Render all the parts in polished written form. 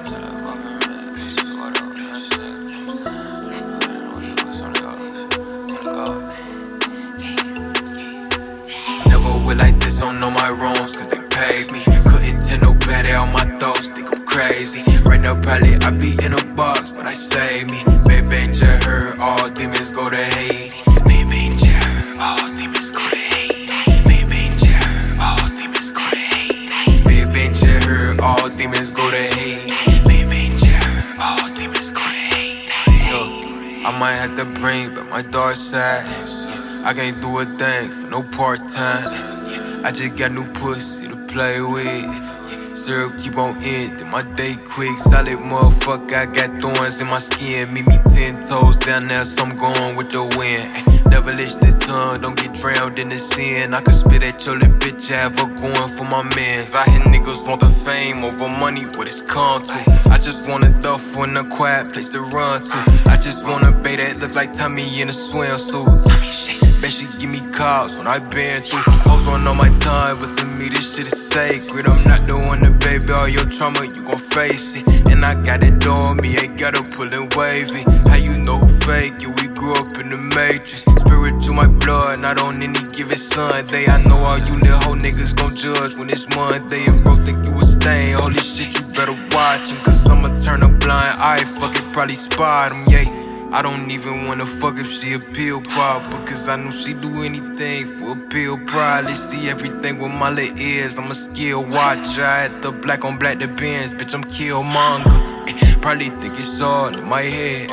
Never went like this, don't know my wrongs, cause they paid me. Couldn't tell nobody on my thoughts, think I'm crazy. Right now, probably I be in a box, but I save me. Baby, just heard all demons go to hate. Baby, just heard all demons go to hate. Baby, just heard all demons go to hate. Baby, just heard all demons go to hate. Baby, just heard all demons go to hate. Yo, I might have to bring back my dark side. I can't do a thing for no part-time. I just got new pussy to play with. Syrup keep on ending my day quick. Solid motherfucker, I got thorns in my skin. Meet me 10 toes down there, so I'm going with the wind. Never lift the tongue, don't get drowned in the sin. I can spit at your little bitch, have her going for my mans. I hear niggas want the fame over money, what it's come to. I just want a duffel in a quiet place to run to. I just want a bae that look like Tommy in a swimsuit. Bet she give me calls when I been through. Hoes on all my time, but to me this shit is sacred. I'm not the one to baby all your trauma, you gon' face it. And I got it on me, ain't gotta pull it wavy. How you know who fake it? We grew up in the matrix. Spiritual my blood, not on any given Sunday. I know all you little hoe niggas gon' judge when it's Monday. If bro think you a stain, holy shit, you better watch him. Cause I'ma turn a blind eye, fuck it, probably spot him, yeah. I don't even wanna fuck if she a pill popper, cause I know she do anything for a pill. Probably see everything with my little ears. I'm a skill watcher. I had the black on black the Benz, bitch, I'm Killmonger. Probably think it's all in my head.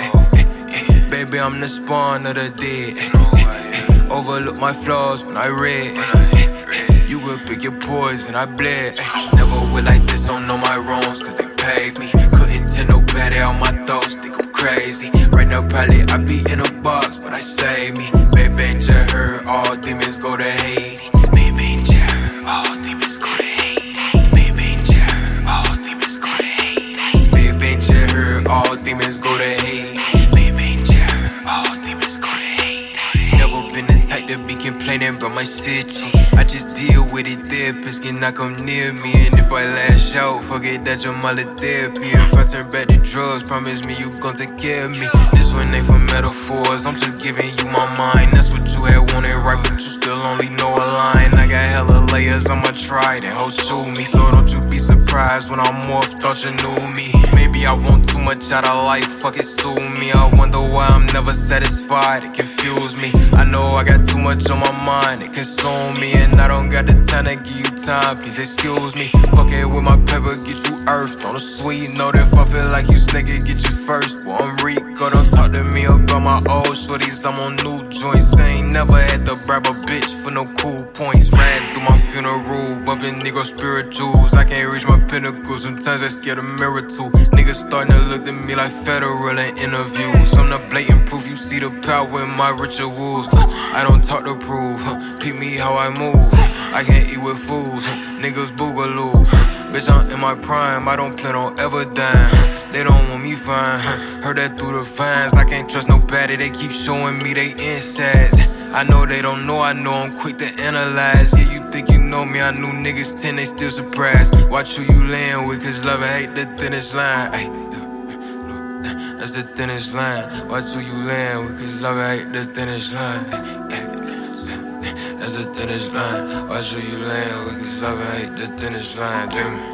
Baby, I'm the spawn of the dead. Overlook my flaws when I read. You could pick your poison, I bled. Never went like this, don't know my wrongs, cause they paid me. Couldn't tell nobody on my thoughts, think I'm crazy. Right now, probably I be in a box, but I save me. Baby, just heard all demons go to hate. Baby, just heard all demons go to hate. Baby, just heard all demons go to hate. Baby, just heard all demons go to hate. Baby, just heard all demons go to hate. Never been the type to be complaining about my city. I just deal with it, therapists cannot come near me. And if I lash out, forget that you're my little therapy. If I turn back to drugs, promise me you gon' take care of me. This one ain't for metaphors, I'm just giving you my mind. That's what you had wanted right, but you still only know a line. I got hella layers, I'ma try to hold to me. So don't you be surprised when I'm off, thought you knew me. Maybe I want too much out of life, fuck it, sue me. I wonder why I'm never satisfied, it confused me. I know I got too much on my mind, it consumed me. And I don't got the time to give you time, please excuse me. Fucking with my pepper, get you earthed on a sweet note. If I feel like you snake it, get you first. Well, I'm Rico, don't talk to me about my old shorties, I'm on new joints. Ain't never had to bribe a bitch for no cool points. Ran through my funeral, bumping Negro spirituals. I can't reach my pinnacle, sometimes I scared a mirror too. Niggas starting to look at me like federal in interviews. I'm the blatant proof, you see the power in my rituals. I don't talk to prove, peep me how I move. I can't eat with fools, niggas boogaloo. Bitch, I'm in my prime, I don't plan on ever dying. They don't want me fine, heard that through the fines. I can't trust nobody, they keep showing me they insides. I know they don't know, I know I'm quick to analyze. Yeah, you think you know me, I knew niggas 10, they still surprised. Watch who you laying with, cause love and hate the thinnest line. Ay, that's the thinnest line. Watch who you laying with, cause love and hate the thinnest line. That's the thinnest line. Watch who you laying with, cause love and hate the thinnest line. Damn.